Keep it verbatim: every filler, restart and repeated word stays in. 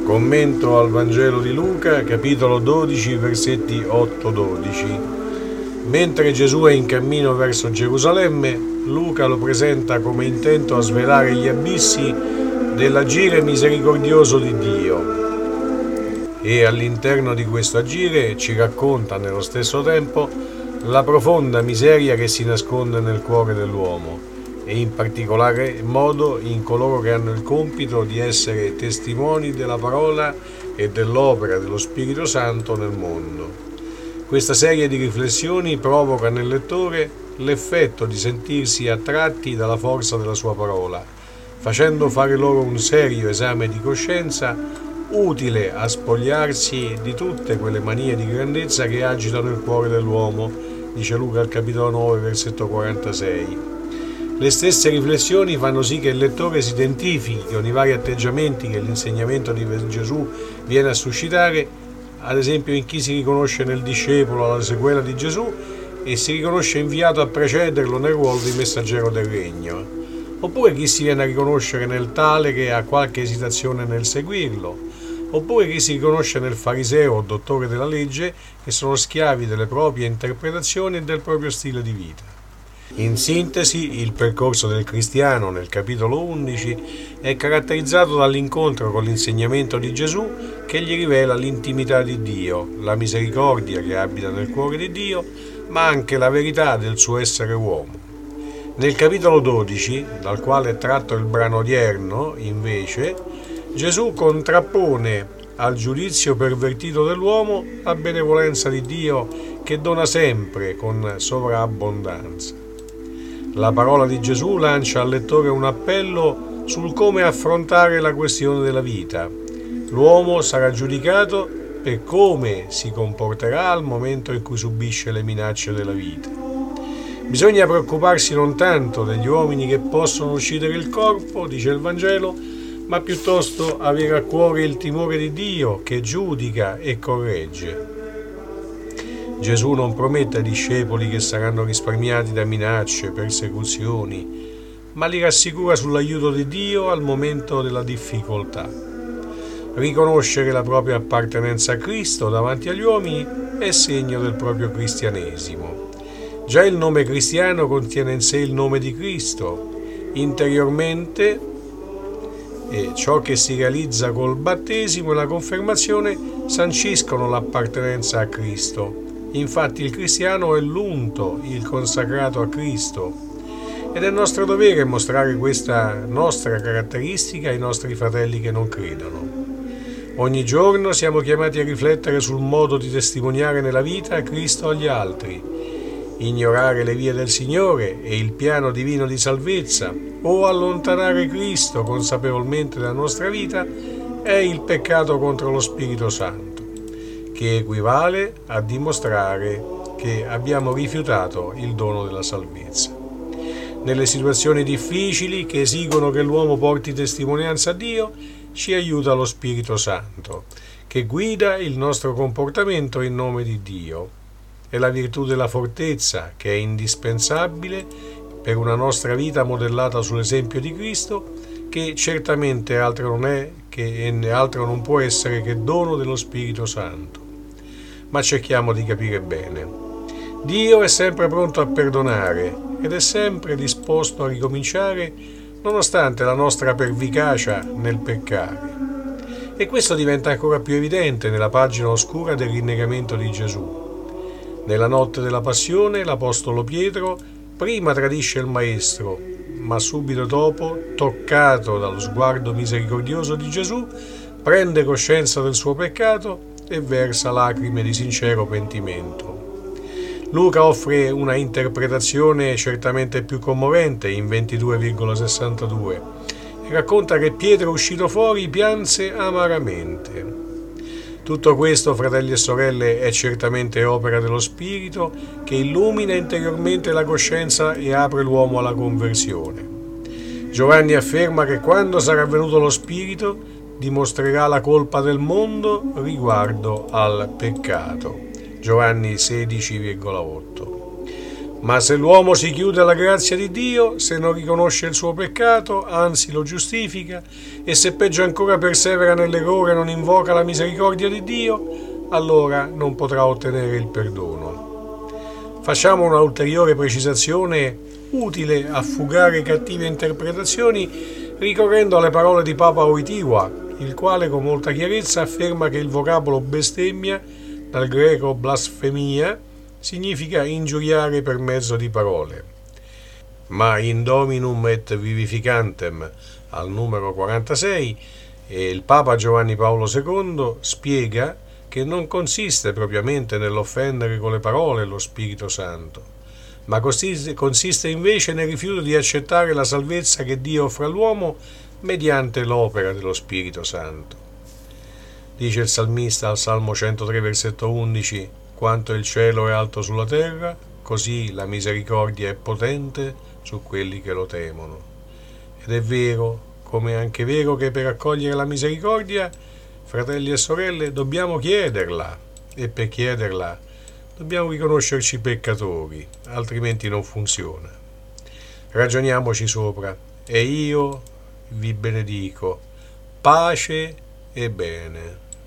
Commento al Vangelo di Luca, capitolo dodici, versetti otto dodici. Mentre Gesù è in cammino verso Gerusalemme, Luca lo presenta come intento a svelare gli abissi dell'agire misericordioso di Dio. E all'interno di questo agire ci racconta nello stesso tempo la profonda miseria che si nasconde nel cuore dell'uomo, e in particolare modo in coloro che hanno il compito di essere testimoni della parola e dell'opera dello Spirito Santo nel mondo. Questa serie di riflessioni provoca nel lettore l'effetto di sentirsi attratti dalla forza della sua parola, facendo fare loro un serio esame di coscienza utile a spogliarsi di tutte quelle manie di grandezza che agitano il cuore dell'uomo, dice Luca al capitolo nove, versetto quarantasei. Le stesse riflessioni fanno sì che il lettore si identifichi con i vari atteggiamenti che l'insegnamento di Gesù viene a suscitare, ad esempio in chi si riconosce nel discepolo alla sequela di Gesù e si riconosce inviato a precederlo nel ruolo di messaggero del regno, oppure chi si viene a riconoscere nel tale che ha qualche esitazione nel seguirlo, oppure chi si riconosce nel fariseo o dottore della legge che sono schiavi delle proprie interpretazioni e del proprio stile di vita. In sintesi, il percorso del cristiano nel capitolo undici è caratterizzato dall'incontro con l'insegnamento di Gesù che gli rivela l'intimità di Dio, la misericordia che abita nel cuore di Dio, ma anche la verità del suo essere uomo. Nel capitolo dodici, dal quale è tratto il brano odierno, invece, Gesù contrappone al giudizio pervertito dell'uomo la benevolenza di Dio che dona sempre con sovrabbondanza. La parola di Gesù lancia al lettore un appello sul come affrontare la questione della vita. L'uomo sarà giudicato per come si comporterà al momento in cui subisce le minacce della vita. Bisogna preoccuparsi non tanto degli uomini che possono uccidere il corpo, dice il Vangelo, ma piuttosto avere a cuore il timore di Dio che giudica e corregge. Gesù non promette ai discepoli che saranno risparmiati da minacce, persecuzioni, ma li rassicura sull'aiuto di Dio al momento della difficoltà. Riconoscere la propria appartenenza a Cristo davanti agli uomini è segno del proprio cristianesimo. Già il nome cristiano contiene in sé il nome di Cristo. Interiormente, e ciò che si realizza col battesimo e la confermazione sanciscono l'appartenenza a Cristo. Infatti il cristiano è l'unto, il consacrato a Cristo, ed è nostro dovere mostrare questa nostra caratteristica ai nostri fratelli che non credono. Ogni giorno siamo chiamati a riflettere sul modo di testimoniare nella vita Cristo agli altri. Ignorare le vie del Signore e il piano divino di salvezza o allontanare Cristo consapevolmente dalla nostra vita è il peccato contro lo Spirito Santo, che equivale a dimostrare che abbiamo rifiutato il dono della salvezza. Nelle situazioni difficili che esigono che l'uomo porti testimonianza a Dio, ci aiuta lo Spirito Santo, che guida il nostro comportamento in nome di Dio. È la virtù della fortezza che è indispensabile per una nostra vita modellata sull'esempio di Cristo, che certamente altro non è che, e altro non può essere che dono dello Spirito Santo. Ma cerchiamo di capire bene. Dio è sempre pronto a perdonare ed è sempre disposto a ricominciare nonostante la nostra pervicacia nel peccare. E questo diventa ancora più evidente nella pagina oscura del rinnegamento di Gesù. Nella notte della passione l'apostolo Pietro prima tradisce il Maestro, ma subito dopo, toccato dallo sguardo misericordioso di Gesù, prende coscienza del suo peccato e versa lacrime di sincero pentimento. Luca offre una interpretazione certamente più commovente in ventidue virgola sessantadue e racconta che Pietro, uscito fuori, pianse amaramente. Tutto questo, fratelli e sorelle, è certamente opera dello Spirito che illumina interiormente la coscienza e apre l'uomo alla conversione. Giovanni afferma che quando sarà venuto lo Spirito dimostrerà la colpa del mondo riguardo al peccato. Giovanni sedici virgola otto. Ma se l'uomo si chiude alla grazia di Dio, se non riconosce il suo peccato, anzi lo giustifica, e se peggio ancora persevera nell'errore e non invoca la misericordia di Dio, allora non potrà ottenere il perdono. Facciamo una ulteriore precisazione utile a fugare cattive interpretazioni ricorrendo alle parole di Papa Wojtyła, il quale con molta chiarezza afferma che il vocabolo bestemmia, dal greco blasfemia, significa ingiuriare per mezzo di parole. Ma in Dominum et Vivificantem, al numero quarantasei, il Papa Giovanni Paolo secondo spiega che non consiste propriamente nell'offendere con le parole lo Spirito Santo, ma consiste, consiste invece nel rifiuto di accettare la salvezza che Dio offre all'uomo mediante l'opera dello Spirito Santo. Dice il salmista al Salmo centotré, versetto undici: quanto il cielo è alto sulla terra, così la misericordia è potente su quelli che lo temono. Ed è vero, come è anche vero che per accogliere la misericordia, fratelli e sorelle, dobbiamo chiederla, e per chiederla dobbiamo riconoscerci peccatori, altrimenti non funziona. Ragioniamoci sopra, e io vi benedico. Pace e bene.